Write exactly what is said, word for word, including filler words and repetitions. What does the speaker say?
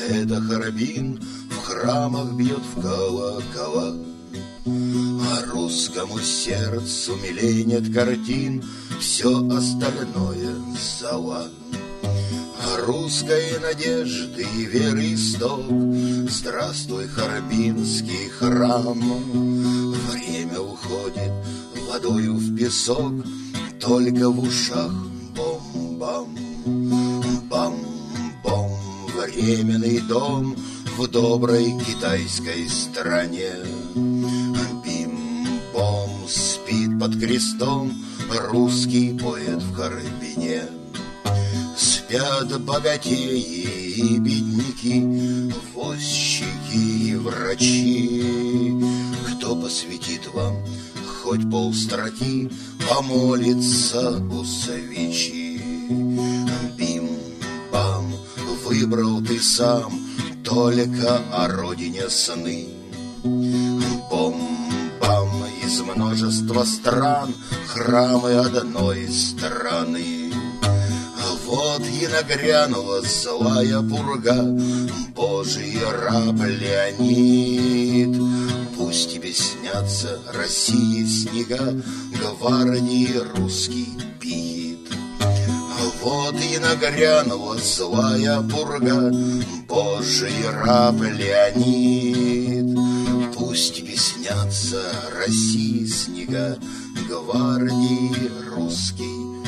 это Харбин в храмах бьет в колокола. А русскому сердцу милей нет картин, все остальное зола. А русской надежды и веры исток, здравствуй, Харбинский храм. Время уходит водою в песок, только в ушах бом-бам. Бам-бом, временный дом в доброй китайской стране. Бим-бом, спит под крестом русский поэт в Харбине. Спят богатеи и бедняки, возчики и врачи. Кто посвятит вам хоть полстроки, помолится у свечи. Бим-бам, выбрал ты сам только о родине сны. Бом-бам, из множества стран храмы одной страны. Вот и нагрянула злая пурга, Божий раб Леонид. Пусть тебе снятся России снега, гвардии русский пиит. Вот и нагрянула злая пурга, Божий раб Леонид. Пусть тебе снятся России снега, гвардии русский